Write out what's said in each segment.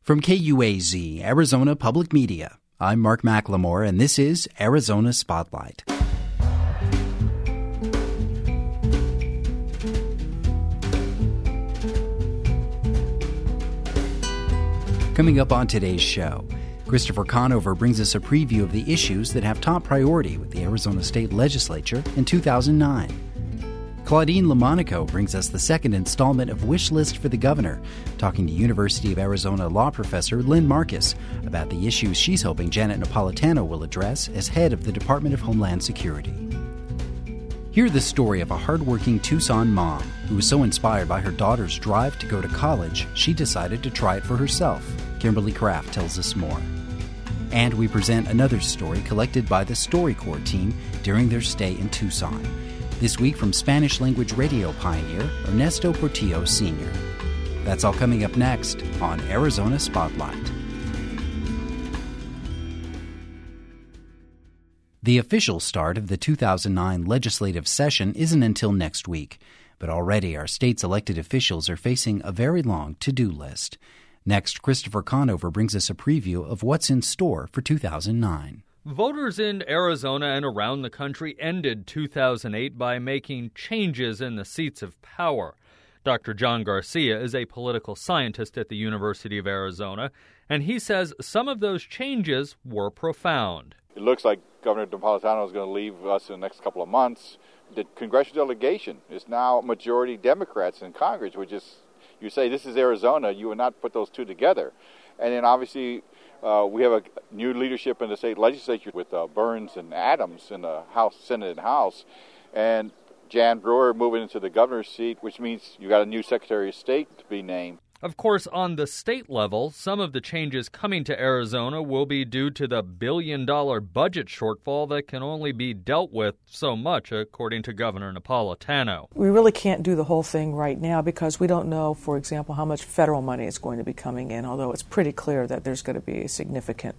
From KUAZ, Arizona Public Media, I'm Mark McLemore, and this is Arizona Spotlight. Coming up on today's show, Christopher Conover brings us a preview of the issues that have top priority with the Arizona State Legislature in 2009. Claudine Lamonaco brings us the second installment of Wish List for the Governor, talking to University of Arizona law professor Lynn Marcus about the issues she's hoping Janet Napolitano will address as head of the Department of Homeland Security. Hear the story of a hardworking Tucson mom who was so inspired by her daughter's drive to go to college, she decided to try it for herself. Kimberly Kraft tells us more. And we present another story collected by the StoryCorps team during their stay in Tucson. This week from Spanish-language radio pioneer Ernesto Portillo Sr. That's all coming up next on Arizona Spotlight. The official start of the 2009 legislative session isn't until next week, but already our state's elected officials are facing a very long to-do list. Next, Christopher Conover brings us a preview of what's in store for 2009. Voters in Arizona and around the country ended 2008 by making changes in the seats of power. Dr. John Garcia is a political scientist at the University of Arizona, and he says some of those changes were profound. It looks like Governor Napolitano is going to leave us in the next couple of months. The congressional delegation is now majority Democrats in Congress, which is, you say this is Arizona, you would not put those two together. And then obviously we have a new leadership in the state legislature with Burns and Adams in the House, Senate, and House. And Jan Brewer moving into the governor's seat, which means you got a new Secretary of State to be named. Of course, on the state level, some of the changes coming to Arizona will be due to the billion-dollar budget shortfall that can only be dealt with so much, according to Governor Napolitano. We really can't do the whole thing right now because we don't know, for example, how much federal money is going to be coming in, although it's pretty clear that there's going to be a significant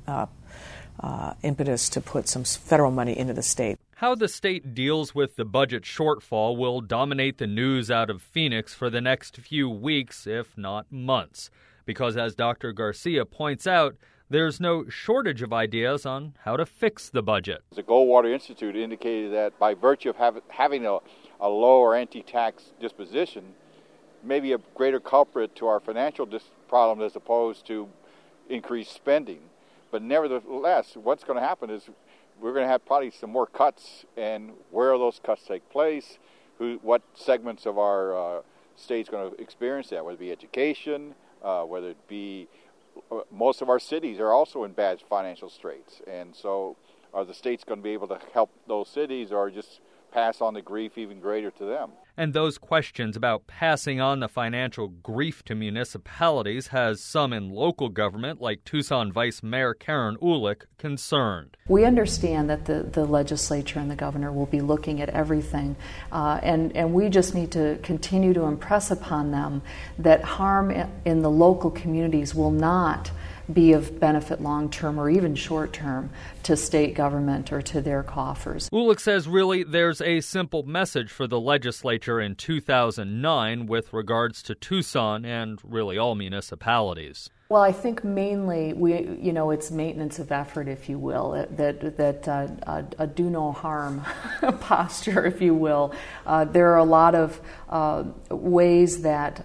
impetus to put some federal money into the state. How the state deals with the budget shortfall will dominate the news out of Phoenix for the next few weeks, if not months. Because as Dr. Garcia points out, there's no shortage of ideas on how to fix the budget. The Goldwater Institute indicated that by virtue of having a lower anti-tax disposition, maybe a greater culprit to our financial problem as opposed to increased spending. But nevertheless, what's going to happen is we're going to have probably some more cuts, and where those cuts take place, what segments of our state's going to experience that, whether it be education, whether it be most of our cities are also in bad financial straits. And so are the states going to be able to help those cities or just pass on the grief even greater to them? And those questions about passing on the financial grief to municipalities has some in local government, like Tucson Vice Mayor Karen Uhlich, concerned. We understand that the legislature and the governor will be looking at everything, and we just need to continue to impress upon them that harm in the local communities will not be of benefit long-term or even short-term to state government or to their coffers. Uhlich says really there's a simple message for the legislature in 2009 with regards to Tucson and really all municipalities. Well, I think mainly it's maintenance of effort, if you will, that a do no harm posture, if you will. There are a lot of ways that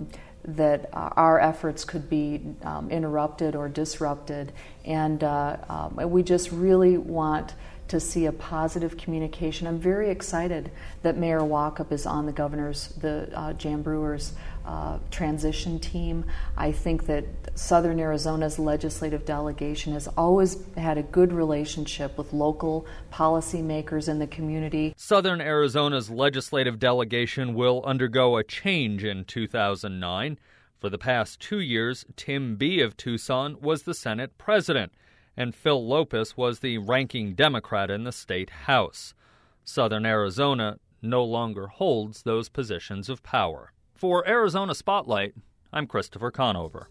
our efforts could be interrupted or disrupted, and we just really want to see a positive communication. I'm very excited that Mayor Walkup is on the Jan Brewer's transition team. I think that Southern Arizona's legislative delegation has always had a good relationship with local policymakers in the community. Southern Arizona's legislative delegation will undergo a change in 2009. For the past 2 years, Tim Bee of Tucson was the Senate president, and Phil Lopez was the ranking Democrat in the state House. Southern Arizona no longer holds those positions of power. For Arizona Spotlight, I'm Christopher Conover.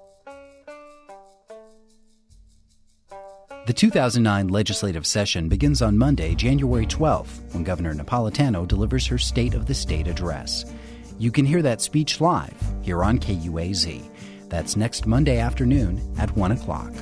The 2009 legislative session begins on Monday, January 12th, when Governor Napolitano delivers her State of the State address. You can hear that speech live here on KUAZ. That's next Monday afternoon at 1 o'clock.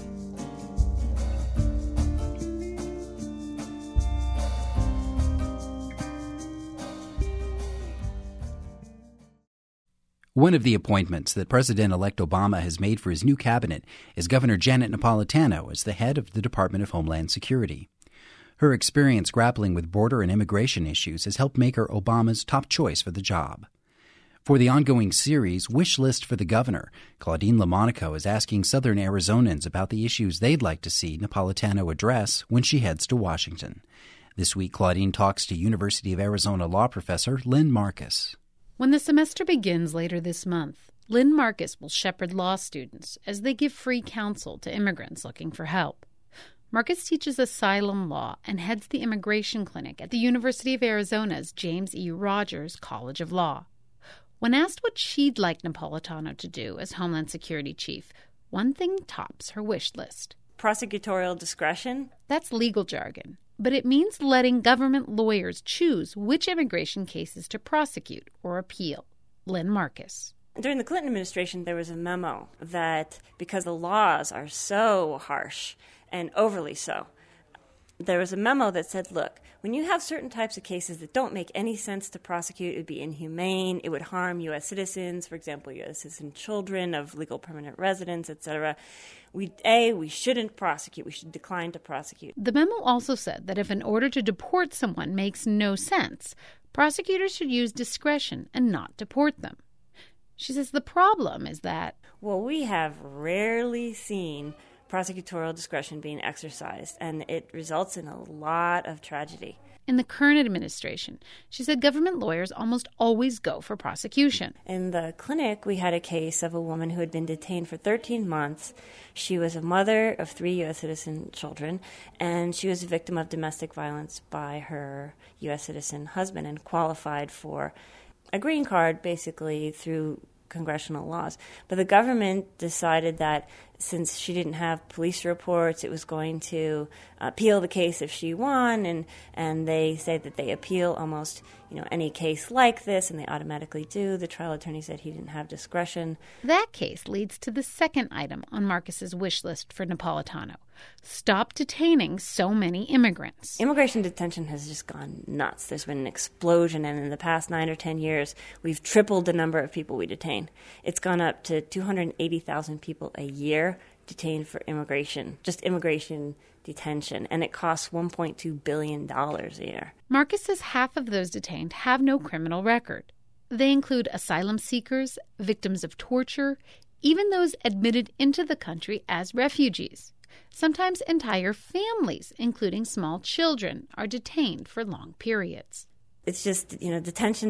One of the appointments that President-elect Obama has made for his new cabinet is Governor Janet Napolitano as the head of the Department of Homeland Security. Her experience grappling with border and immigration issues has helped make her Obama's top choice for the job. For the ongoing series, Wish List for the Governor, Claudine LaMonaco is asking Southern Arizonans about the issues they'd like to see Napolitano address when she heads to Washington. This week, Claudine talks to University of Arizona law professor Lynn Marcus. When the semester begins later this month, Lynn Marcus will shepherd law students as they give free counsel to immigrants looking for help. Marcus teaches asylum law and heads the immigration clinic at the University of Arizona's James E. Rogers College of Law. When asked what she'd like Napolitano to do as Homeland Security Chief, one thing tops her wish list. Prosecutorial discretion? That's legal jargon, but it means letting government lawyers choose which immigration cases to prosecute or appeal. Lynn Marcus. During the Clinton administration, there was a memo that because the laws are so harsh and overly so, there was a memo that said, look, when you have certain types of cases that don't make any sense to prosecute, it would be inhumane, it would harm U.S. citizens, for example, U.S. citizen children of legal permanent residence, etc., we shouldn't prosecute. We should decline to prosecute. The memo also said that if an order to deport someone makes no sense, prosecutors should use discretion and not deport them. She says the problem is that, well, we have rarely seen prosecutorial discretion being exercised, and it results in a lot of tragedy. In the current administration, she said government lawyers almost always go for prosecution. In the clinic, we had a case of a woman who had been detained for 13 months. She was a mother of 3 U.S. citizen children, and she was a victim of domestic violence by her U.S. citizen husband and qualified for a green card, basically, through congressional laws. But the government decided that since she didn't have police reports, it was going to appeal the case if she won, and they say that they appeal almost any case like this, and they automatically do. The trial attorney said he didn't have discretion. That case leads to the second item on Marcus's wish list for Napolitano. Stop detaining so many immigrants. Immigration detention has just gone nuts. There's been an explosion, and in the past 9 or 10 years, we've tripled the number of people we detain. It's gone up to 280,000 people a year detained for immigration, just immigration detention, and it costs $1.2 billion a year. Marcus says half of those detained have no criminal record. They include asylum seekers, victims of torture, even those admitted into the country as refugees. Sometimes entire families, including small children, are detained for long periods. It's just, detention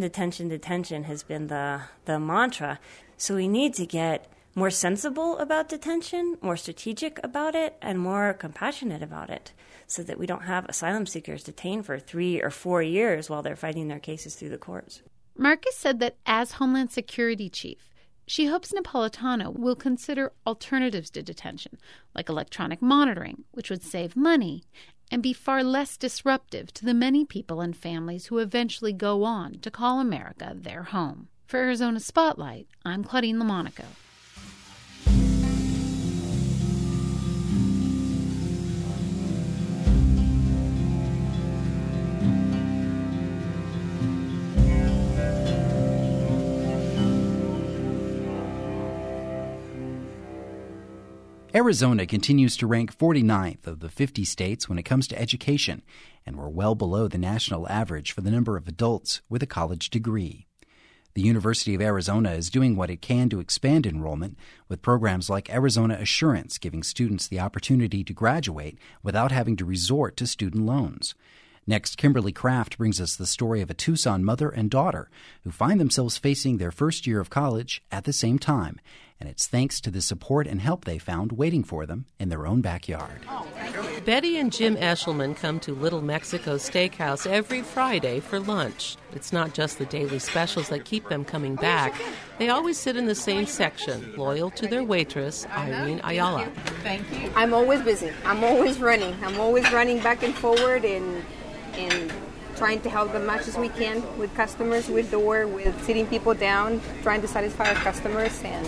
has been the mantra. So we need to get more sensible about detention, more strategic about it, and more compassionate about it so that we don't have asylum seekers detained for 3 or 4 years while they're fighting their cases through the courts. Marcus said that as Homeland Security Chief, she hopes Napolitano will consider alternatives to detention, like electronic monitoring, which would save money and be far less disruptive to the many people and families who eventually go on to call America their home. For Arizona Spotlight, I'm Claudine LaMonaco. Arizona continues to rank 49th of the 50 states when it comes to education, and we're well below the national average for the number of adults with a college degree. The University of Arizona is doing what it can to expand enrollment with programs like Arizona Assurance, giving students the opportunity to graduate without having to resort to student loans. Next, Kimberly Kraft brings us the story of a Tucson mother and daughter who find themselves facing their first year of college at the same time, and it's thanks to the support and help they found waiting for them in their own backyard. Betty and Jim Eshelman come to Little Mexico Steakhouse every Friday for lunch. It's not just the daily specials that keep them coming back. They always sit in the same section, loyal to their waitress, Irene Ayala. Thank you. I'm always busy. I'm always running. I'm always running back and forward and trying to help them much as we can with customers, with door, with sitting people down, trying to satisfy our customers. And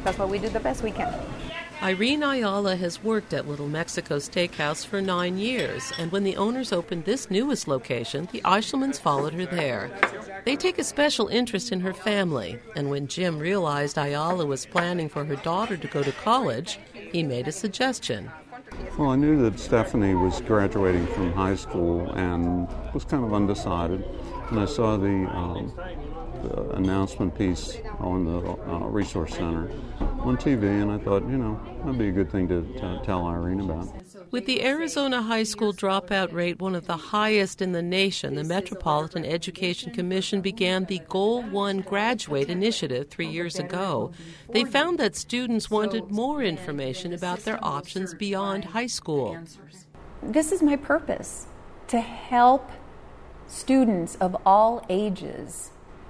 That's what we do the best we can. Irene Ayala has worked at Little Mexico Steakhouse for 9 years, and when the owners opened this newest location, the Eichelmans followed her there. They take a special interest in her family, and when Jim realized Ayala was planning for her daughter to go to college, he made a suggestion. Well, I knew that Stephanie was graduating from high school and was kind of undecided, and I saw the announcement piece on the Resource Center on TV, and I thought, that'd be a good thing to tell Irene about. With the Arizona high school dropout rate one of the highest in the nation, the Metropolitan Education Commission began the Goal 1 Graduate Initiative 3 years ago. They found that students wanted more information about their options beyond high school. This is my purpose, to help students of all ages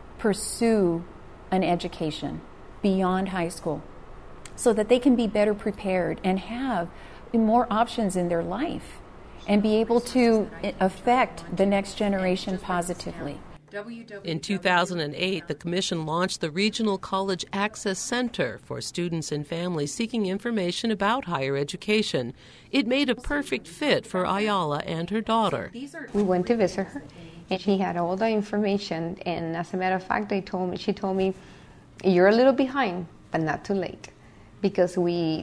pursue an education beyond high school so that they can be better prepared and have more options in their life and be able to affect the next generation positively. In 2008, the Commission launched the Regional College Access Center for students and families seeking information about higher education. It made a perfect fit for Ayala and her daughter. We went to visit her, and she had all the information, and as a matter of fact, she told me, you're a little behind, but not too late, because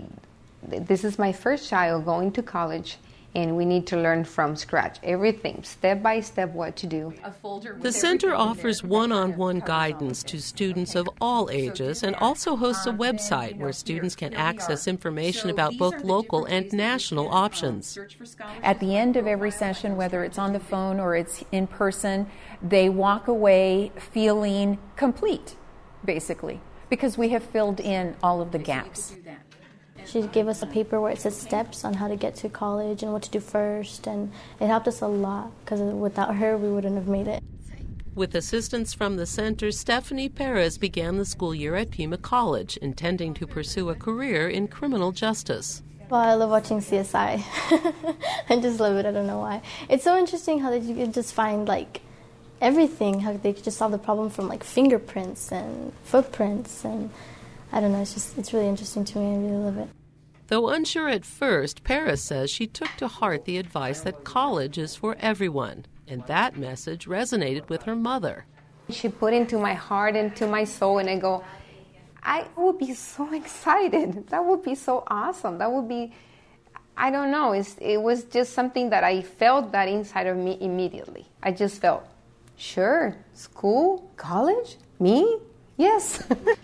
this is my first child going to college, and we need to learn from scratch everything, step by step, what to do. The center offers one-on-one guidance to students of all ages and also hosts a website where students can access information about both local and national options. At the end of every session, whether it's on the phone or it's in person, they walk away feeling complete, basically, because we have filled in all of the gaps. She gave us a paper where it says steps on how to get to college and what to do first, and it helped us a lot because without her we wouldn't have made it. With assistance from the center, Stephanie Perez began the school year at Pima College, intending to pursue a career in criminal justice. Well, I love watching CSI. I just love it. I don't know why. It's so interesting how you can just find everything, how they could just solve the problem from fingerprints and footprints, and I don't know, it's really interesting to me. I really love it. Though unsure at first, Paris says she took to heart the advice that college is for everyone, and that message resonated with her mother. She put into my heart, into my soul, and I go, I would be so excited. That would be so awesome. That would be, I don't know, it was just something that I felt that inside of me immediately. I just felt, sure, school, college, me, yes.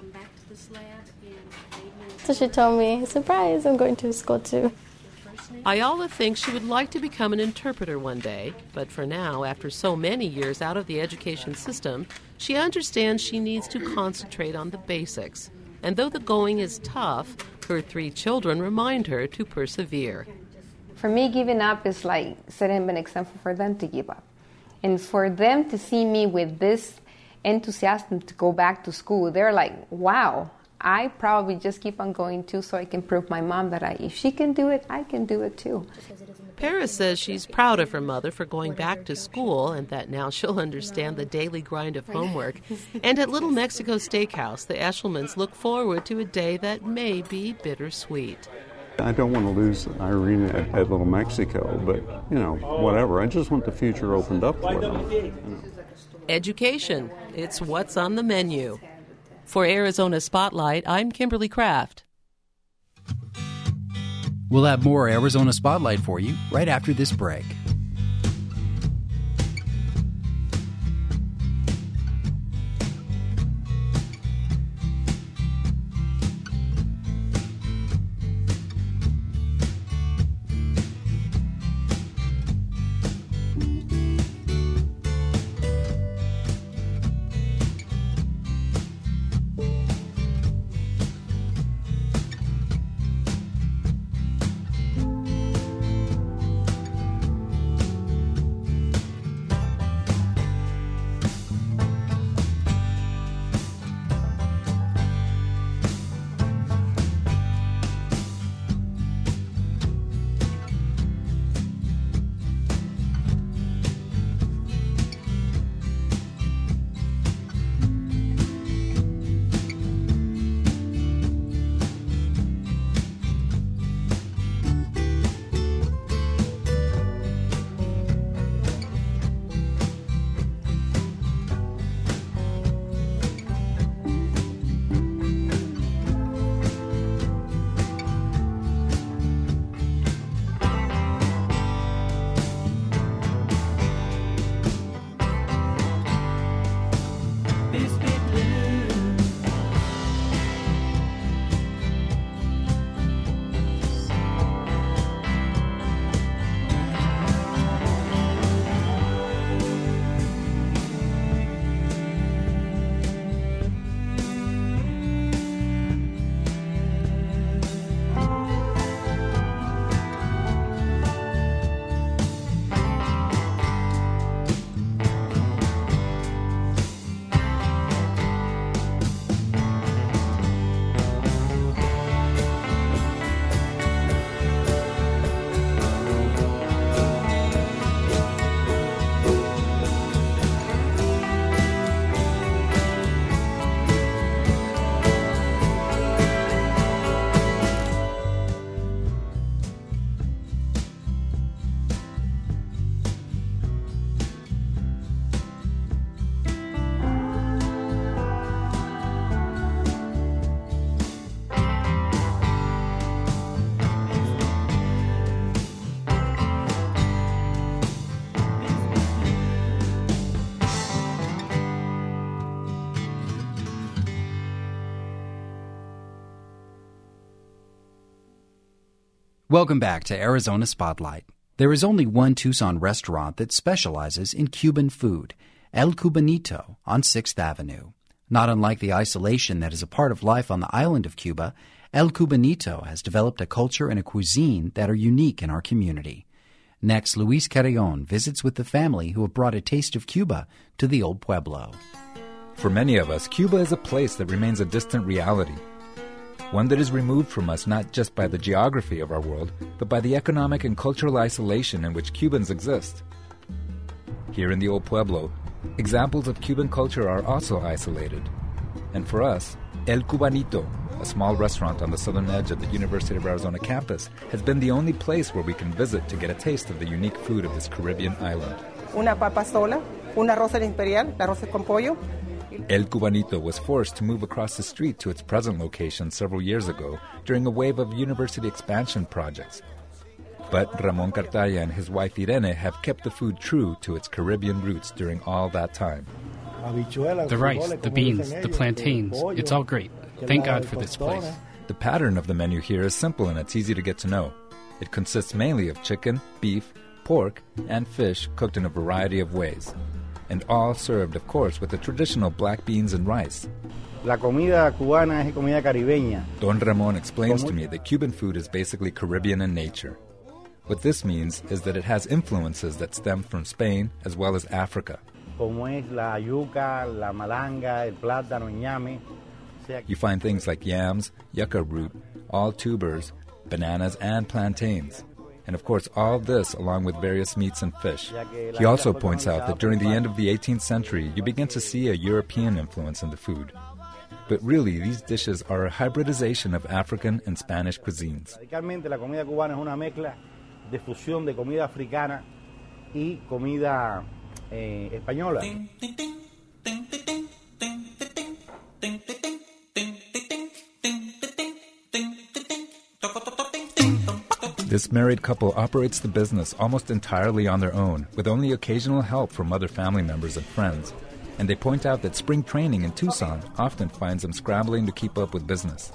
So she told me, surprise, I'm going to school too. Ayala thinks she would like to become an interpreter one day, but for now, after so many years out of the education system, she understands she needs to concentrate on the basics. And though the going is tough, her 3 children remind her to persevere. For me, giving up is like setting an example for them to give up. And for them to see me with this enthusiasm to go back to school, they're like, wow, I probably just keep on going too so I can prove my mom that if she can do it, I can do it too. Paris says she's proud of her mother for going back to school and that now she'll understand the daily grind of homework. And at Little Mexico Steakhouse, the Eichelmans look forward to a day that may be bittersweet. I don't want to lose Irene at Little Mexico, but, whatever. I just want the future opened up for them. Education. It's what's on the menu. For Arizona Spotlight, I'm Kimberly Kraft. We'll have more Arizona Spotlight for you right after this break. Welcome back to Arizona Spotlight. There is only one Tucson restaurant that specializes in Cuban food, El Cubanito on 6th Avenue. Not unlike the isolation that is a part of life on the island of Cuba, El Cubanito has developed a culture and a cuisine that are unique in our community. Next, Luis Carrion visits with the family who have brought a taste of Cuba to the Old Pueblo. For many of us, Cuba is a place that remains a distant reality. One that is removed from us not just by the geography of our world, but by the economic and cultural isolation in which Cubans exist. Here in the Old Pueblo, examples of Cuban culture are also isolated. And for us, El Cubanito, a small restaurant on the southern edge of the University of Arizona campus, has been the only place where we can visit to get a taste of the unique food of this Caribbean island. Una papa sola, un arroz al imperial, arroz con pollo. El Cubanito was forced to move across the street to its present location several years ago during a wave of university expansion projects. But Ramon Cartaya and his wife Irene have kept the food true to its Caribbean roots during all that time. The rice, the beans, the plantains, it's all great. Thank God for this place. The pattern of the menu here is simple and it's easy to get to know. It consists mainly of chicken, beef, pork, and fish cooked in a variety of ways. And all served, of course, with the traditional black beans and rice. La comida cubana es comida caribeña. Don Ramon explains to me that Cuban food is basically Caribbean in nature. What this means is that it has influences that stem from Spain as well as Africa. Como es la yuca, la malanga, el plátano, ñame. You find things like yams, yucca root, all tubers, bananas, and plantains. And of course, all this along with various meats and fish. He also points out that during the end of the 18th century, you begin to see a European influence in the food. But really, these dishes are a hybridization of African and Spanish cuisines. Radicalmente, la comida cubana es una mezcla de fusión de comida africana y comida española. This married couple operates the business almost entirely on their own, with only occasional help from other family members and friends. And they point out that spring training in Tucson often finds them scrambling to keep up with business.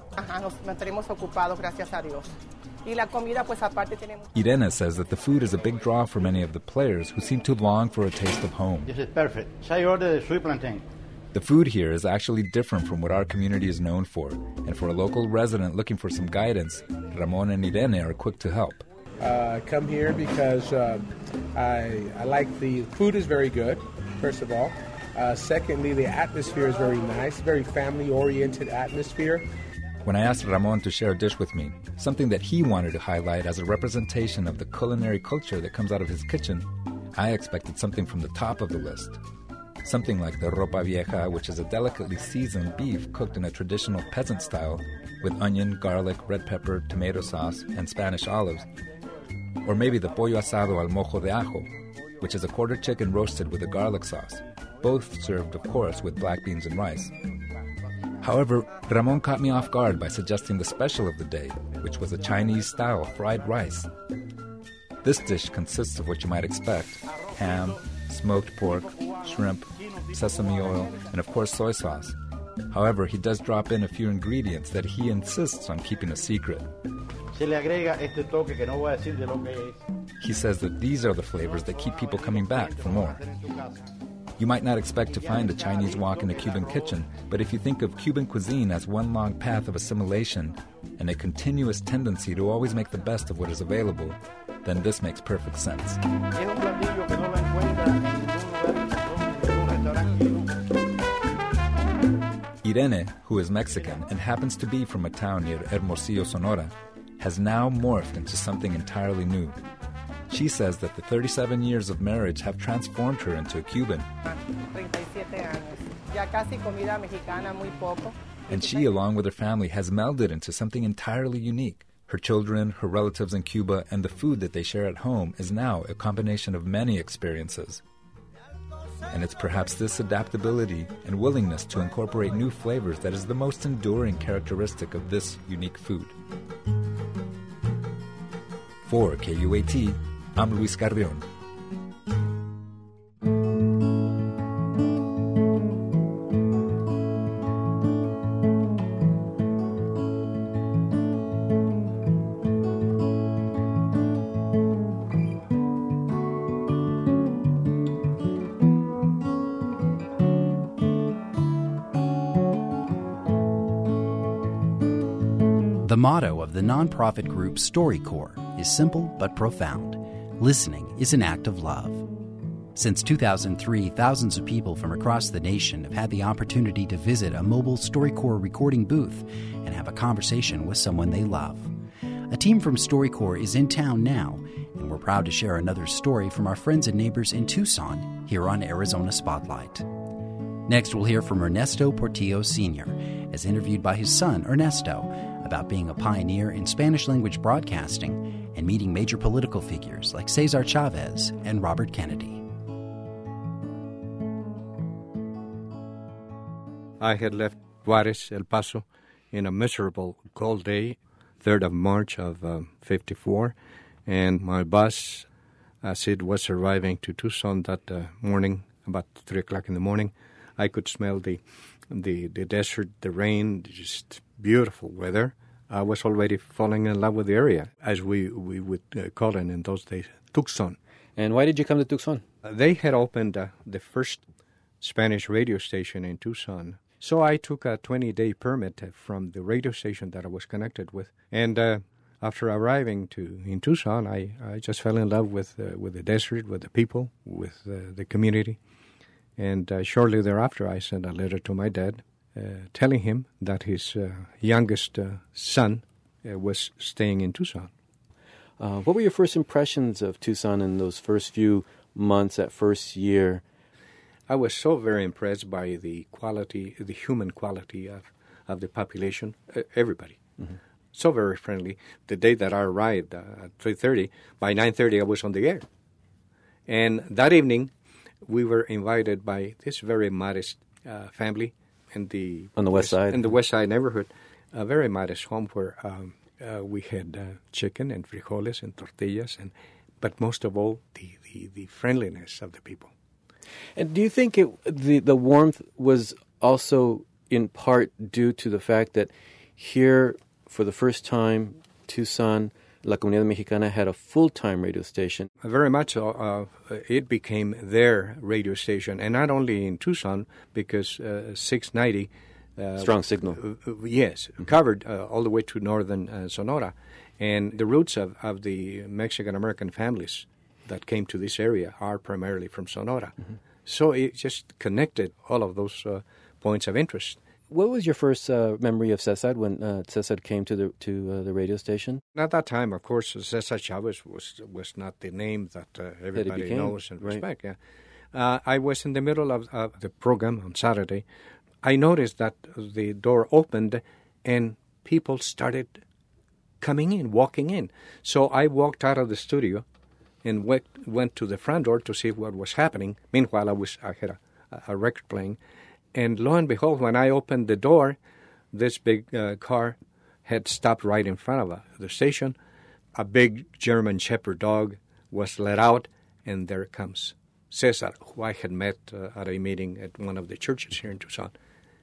Irene says that the food is a big draw for many of the players who seem to long for a taste of home. This is perfect. I ordered sweet plantain. The food here is actually different from what our community is known for, and for a local resident looking for some guidance, Ramon and Irene are quick to help. Come here because I like the food is very good, first of all. Secondly, the atmosphere is very nice, very family-oriented atmosphere. When I asked Ramon to share a dish with me, something that he wanted to highlight as a representation of the culinary culture that comes out of his kitchen, I expected something from the top of the list. Something like the ropa vieja, which is a delicately seasoned beef cooked in a traditional peasant style with onion, garlic, red pepper, tomato sauce, and Spanish olives. Or maybe the pollo asado al mojo de ajo, which is a quarter chicken roasted with a garlic sauce, both served, of course, with black beans and rice. However, Ramon caught me off guard by suggesting the special of the day, which was a Chinese-style fried rice. This dish consists of what you might expect: ham, smoked pork, shrimp, sesame oil, and of course soy sauce. However, he does drop in a few ingredients that he insists on keeping a secret. He says that these are the flavors that keep people coming back for more. You might not expect to find a Chinese wok in a Cuban kitchen, but if you think of Cuban cuisine as one long path of assimilation and a continuous tendency to always make the best of what is available, then this makes perfect sense. Irene, who is Mexican and happens to be from a town near Hermosillo, Sonora, has now morphed into something entirely new. She says that the 37 years of marriage have transformed her into a Cuban. And she, along with her family, has melded into something entirely unique. Her children, her relatives in Cuba, and the food that they share at home is now a combination of many experiences. And it's perhaps this adaptability and willingness to incorporate new flavors that is the most enduring characteristic of this unique food. For KUAT, I'm Luis Carrion. The motto of the nonprofit group StoryCorps is simple but profound. Listening is an act of love. Since 2003, thousands of people from across the nation have had the opportunity to visit a mobile StoryCorps recording booth and have a conversation with someone they love. A team from StoryCorps is in town now, and we're proud to share another story from our friends and neighbors in Tucson here on Arizona Spotlight. Next, we'll hear from Ernesto Portillo Sr., as interviewed by his son, Ernesto, about being a pioneer in Spanish-language broadcasting and meeting major political figures like Cesar Chavez and Robert Kennedy. I had left Juarez, El Paso, in a miserable cold day, 3rd of March of 54, and my bus, as it was arriving to Tucson that morning, about 3 o'clock in the morning, I could smell the desert, the rain, just beautiful weather. I was already falling in love with the area, as we would call it in those days, Tucson. And why did you come to Tucson? They had opened the first Spanish radio station in Tucson. So I took a 20-day permit from the radio station that I was connected with. And after arriving in Tucson, I just fell in love with the desert, with the people, with the community. And shortly thereafter, I sent a letter to my dad telling him that his youngest son was staying in Tucson. What were your first impressions of Tucson in those first few months, that first year? I was so very impressed by the quality, the human quality of the population, everybody. Mm-hmm. So very friendly. The day that I arrived at 3:30, by 9:30 I was on the air. And that evening, we were invited by this very modest family on the west side. In the west side neighborhood, a very modest home where we had chicken and frijoles and tortillas, but most of all, the friendliness of the people. And do you think the warmth was also in part due to the fact that here, for the first time, Tucson, La Comunidad Mexicana had a full-time radio station? Very much so. It became their radio station, and not only in Tucson, because 690... Strong signal. Yes, covered all the way to northern Sonora. And the roots of the Mexican-American families that came to this area are primarily from Sonora. Mm-hmm. So it just connected all of those points of interest. What was your first memory of Cesar when Cesar came to the radio station? At that time, of course, Cesar Chavez was not the name that everybody knows and respects. Right. Yeah. I was in the middle of the program on Saturday. I noticed that the door opened and people started coming in, walking in. So I walked out of the studio and went to the front door to see what was happening. Meanwhile, I had a record playing. And lo and behold, when I opened the door, this big car had stopped right in front of the station. A big German Shepherd dog was let out, and there comes Cesar, who I had met at a meeting at one of the churches here in Tucson.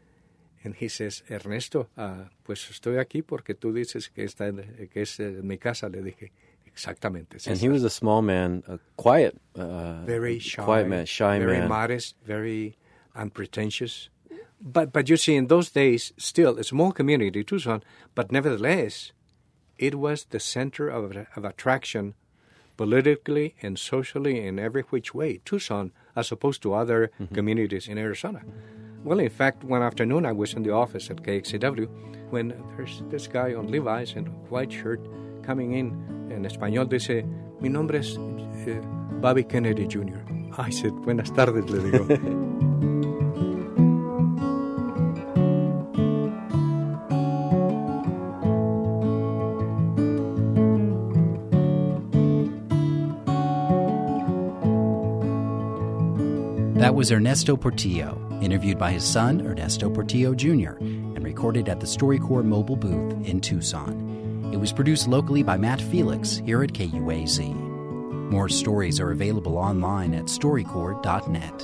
And he says, Ernesto, pues estoy aquí porque tú dices que es mi casa. Le dije, exactamente, Cesar. And he was a small man, quiet. Very shy. Quiet man, shy very man. Very modest, very unpretentious. But you see, in those days, still a small community, Tucson, but nevertheless, it was the center of attraction politically and socially in every which way, Tucson, as opposed to other communities in Arizona. Well, in fact, one afternoon I was in the office at KXCW when there's this guy on Levi's in a white shirt coming in español, dice, mi nombre es Bobby Kennedy Jr. I said, buenas tardes, le digo. That was Ernesto Portillo, interviewed by his son, Ernesto Portillo Jr., and recorded at the StoryCorps mobile booth in Tucson. It was produced locally by Matt Felix here at KUAZ. More stories are available online at storycorps.net.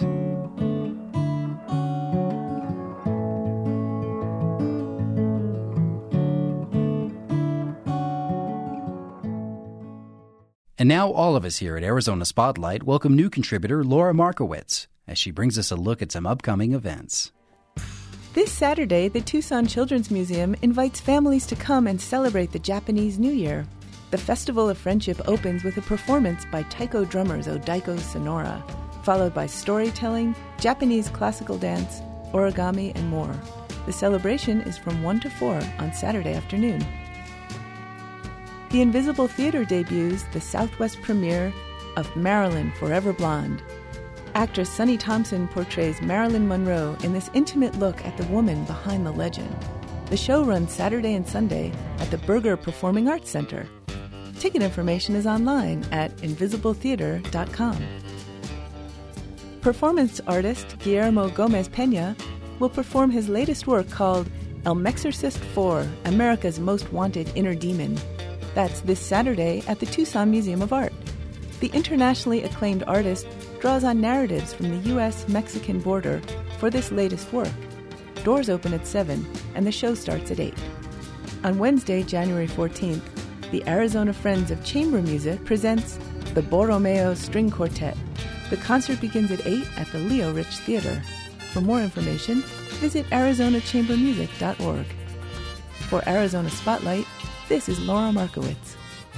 And now all of us here at Arizona Spotlight welcome new contributor Laura Markowitz as she brings us a look at some upcoming events. This Saturday, the Tucson Children's Museum invites families to come and celebrate the Japanese New Year. The Festival of Friendship opens with a performance by taiko drummers Odaiko Sonora, followed by storytelling, Japanese classical dance, origami, and more. The celebration is from 1 to 4 on Saturday afternoon. The Invisible Theater debuts the Southwest premiere of Marilyn Forever Blonde. Actress Sunny Thompson portrays Marilyn Monroe in this intimate look at the woman behind the legend. The show runs Saturday and Sunday at the Berger Performing Arts Center. Ticket information is online at invisibletheater.com. Performance artist Guillermo Gomez Peña will perform his latest work called El Mexorcist 4, America's Most Wanted Inner Demon. That's this Saturday at the Tucson Museum of Art. The internationally acclaimed artist draws on narratives from the U.S.-Mexican border for this latest work. Doors open at 7 and the show starts at 8. On Wednesday, January 14th, the Arizona Friends of Chamber Music presents the Borromeo String Quartet. The concert begins at 8 at the Leo Rich Theater. For more information, visit ArizonaChamberMusic.org. For Arizona Spotlight, this is Laura Markowitz.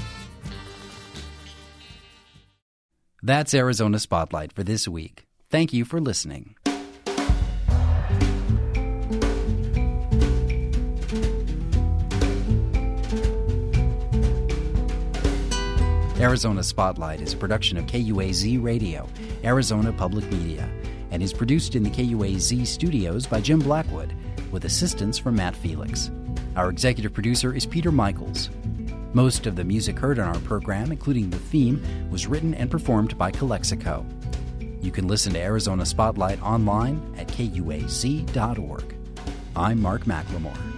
That's Arizona Spotlight for this week. Thank you for listening. Arizona Spotlight is a production of KUAZ Radio, Arizona Public Media, and is produced in the KUAZ studios by Jim Blackwood, with assistance from Matt Felix. Our executive producer is Peter Michaels. Most of the music heard on our program, including the theme, was written and performed by Calexico. You can listen to Arizona Spotlight online at KUAZ.org. I'm Mark McLemore.